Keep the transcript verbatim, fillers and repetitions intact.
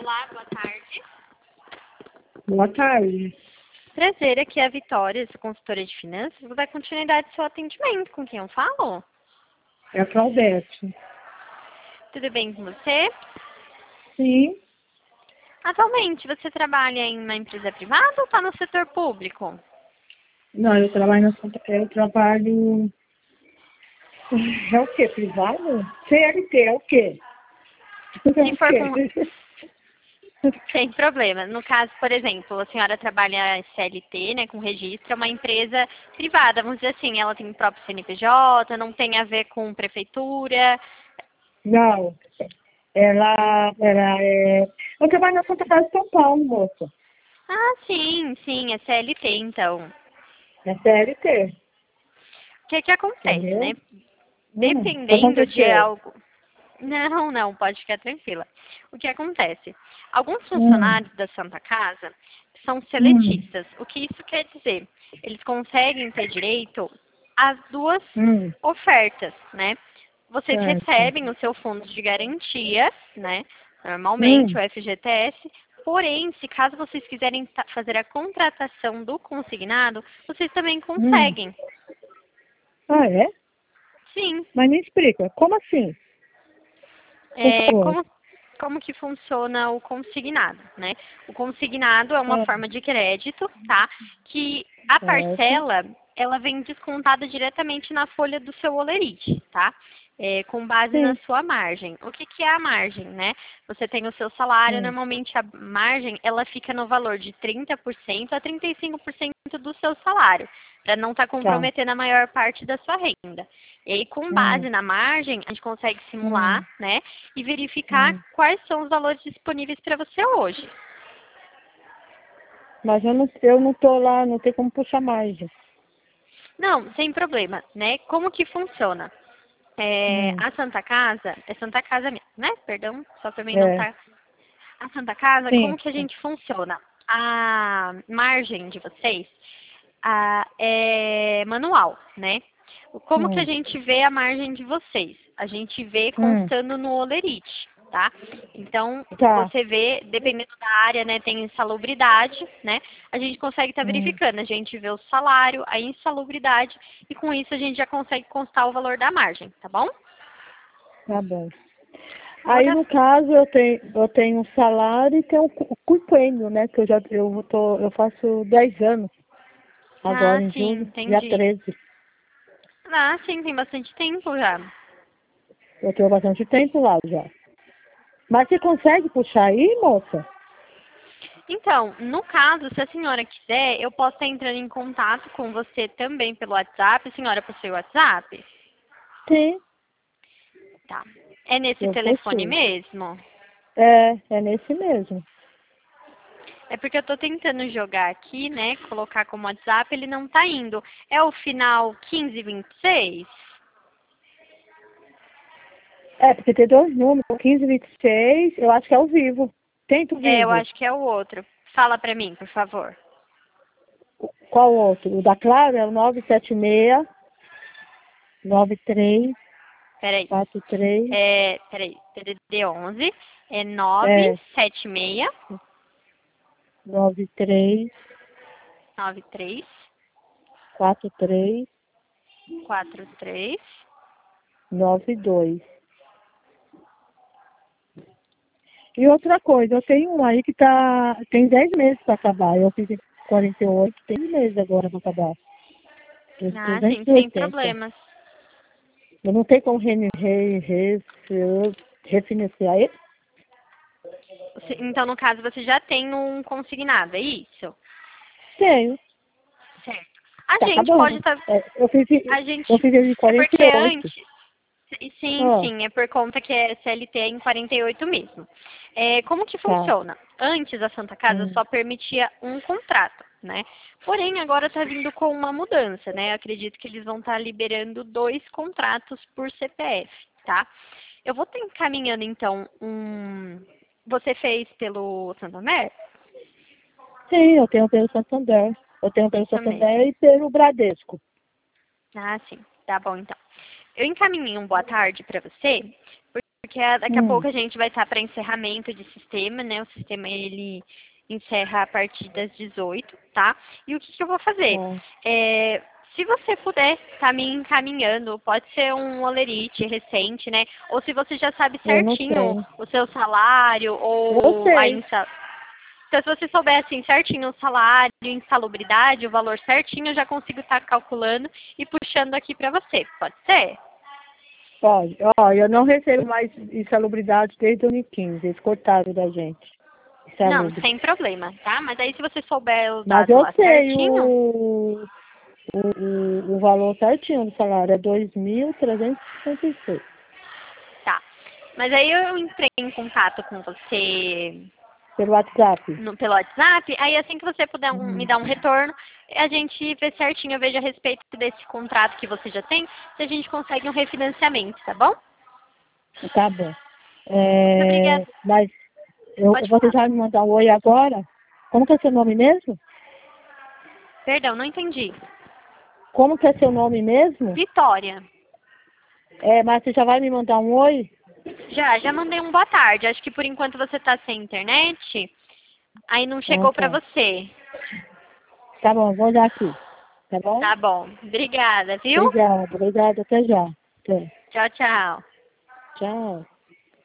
Olá, boa tarde. Boa tarde. Prazer, aqui é a Vitória, sou consultora de finanças. Vou dar continuidade ao seu atendimento. Com quem eu falo? É a Claudete. Tudo bem com você? Sim. Atualmente, você trabalha em uma empresa privada ou está no setor público? Não, eu trabalho na Santa eu trabalho. É o quê? Privado? C L T, é o quê? É Se o for com... quê? Sem problema. No caso, por exemplo, a senhora trabalha C L T, né, com registro, é uma empresa privada, vamos dizer assim, ela tem o próprio C N P J, não tem a ver com prefeitura. Não. Ela, ela é. Eu trabalho na Santa Casa de São Paulo, moça. Ah, sim, sim, é C L T, então. É C L T. O que que acontece, Entendeu? né? Hum, o que Dependendo de aconteceu? algo... Não, não, pode ficar tranquila. O que acontece? Alguns Hum, funcionários da Santa Casa são hum, seletistas. O que isso quer dizer? Eles conseguem ter direito às duas hum, ofertas, né? Vocês certo. recebem o seu fundo de garantia, né? Normalmente, o Hum, F G T S. Porém, se caso vocês quiserem ta- fazer a contratação do consignado, vocês também hum. conseguem. Ah, é? Sim. Mas me explica, como assim? Por É, favor. como, como que funciona o consignado, né? O consignado é uma Ah, forma de crédito, tá? Que a certo. parcela, ela vem descontada diretamente na folha do seu holerite, tá? É, com base na Sim. sua margem. O que, que é a margem, né? Você tem o seu salário, Hum. normalmente a margem, ela fica no valor de trinta por cento a trinta e cinco por cento do seu salário, para não estar Tá. comprometendo a maior parte da sua renda. E aí, com Hum, base na margem, a gente consegue simular, hum, né? E verificar hum. quais são os valores disponíveis para você hoje. Mas eu não, eu não tô lá, não tem como puxar mais. Não, sem problema, né? Como que funciona? É, Hum, a Santa Casa, é Santa Casa mesmo, né? Perdão, só para mim não é, tá. A Santa Casa, sim. como que a gente funciona? A margem de vocês a- é manual, né? Como que a Hum, gente vê a margem de vocês? A gente vê hum, constando no holerite, tá? Então, tá. você vê, dependendo da área, né, tem insalubridade, né? A gente consegue estar Hum, verificando, a gente vê o salário, a insalubridade, e com isso a gente já consegue constar o valor da margem, tá bom? tá bom. Aí Outra... no caso eu tenho, eu tenho um salário e tenho um cu- convênio, né? Que eu já eu tô, eu faço dez anos Ah, agora em sim, julho, dia entendi. treze. Ah, sim, tem bastante tempo já. Eu tenho bastante tempo lá já. Mas você consegue puxar aí, moça? Então, no caso, se a senhora quiser, eu posso estar entrando em contato com você também pelo WhatsApp. A senhora possui o WhatsApp? Sim, Tá. É nesse eu telefone possuo. mesmo? É, é nesse mesmo. É porque eu tô tentando jogar aqui, né? Colocar como WhatsApp, ele não tá indo. É o final quinze vinte e seis? É, porque tem dois números, quinze e vinte e seis, eu acho que é o vivo. Tenta o É, eu vivo. acho que é o outro. Fala pra mim, por favor. Qual outro? O da Claro é o nove sete seis, nove três Peraí. quatro três, É, peraí. D D D onze é é, nove sete seis nove três nove três quatro três quatro três. nove dois. E outra coisa, eu tenho um aí que tá, tem dez meses para acabar. Eu fiz em quarenta e oito, tem meses agora para acabar. Esse Ah, sim, sem trezentos e oitenta. problemas. Eu não tenho como re, re, re, refinanciar ele? Se- Então, no caso, você já tem um consignado, é isso? Tenho. Certo. A Tá gente pode acabando. estar. É, eu fiz, A eu gente. fiz ele em É quarenta porque e oito. antes. Sim, Ó, sim, é por conta que é C L T em quarenta e oito mesmo. É, como que tá. funciona? Antes a Santa Casa Hum, só permitia um contrato, né? Porém, agora está vindo com uma mudança, né? Acredito que eles vão estar liberando dois contratos por C P F, tá? Eu vou estar encaminhando, então, um. Você fez pelo Santander? sim, eu tenho pelo Santander. Eu tenho pelo Isso mesmo. Santander e pelo Bradesco. Ah, sim. Tá bom, então. Eu encaminhei um boa tarde para você, porque a- daqui a Hum. pouco a gente vai estar para encerramento de sistema, né? O sistema, ele encerra a partir das dezoito, tá? E o que, que eu vou fazer? Tá. É, se você puder estar me encaminhando, pode ser um olerite recente, né? Ou se você já sabe Eu não certinho tenho. o seu salário Eu ou a sei. insa... Então, se você souber assim certinho o salário, insalubridade, o valor certinho, eu já consigo estar calculando e puxando aqui para você. Pode ser? Pode. Ó, eu não recebo mais insalubridade desde dois mil e quinze. Eles cortaram da gente. Não, Insalubre. sem problema, tá? Mas aí se você souber o Mas dado eu lá sei certinho, o, o, o, o valor certinho do salário. É dois mil trezentos e sessenta e seis. tá. Mas aí eu entrei em contato com você Pelo WhatsApp. no, pelo WhatsApp, aí assim que você puder um- me Uhum. dar um retorno, a gente vê certinho, eu vejo a respeito desse contrato que você já tem, se a gente consegue um refinanciamento, tá bom? Tá bom. Muito obrigada. É, mas eu, Pode você falar. já vai me mandar um oi agora? Como que é seu nome mesmo? Perdão, não entendi. Como que é seu nome mesmo? Vitória. É, mas você já vai me mandar um oi? Já, já mandei um boa tarde. Acho que por enquanto você tá sem internet, aí não Ah, chegou pra tá. você. Tá bom, vou olhar aqui. Tá bom? Tá bom. Obrigada, viu? Obrigada, obrigada. Até já. Até. Tchau, tchau. Tchau.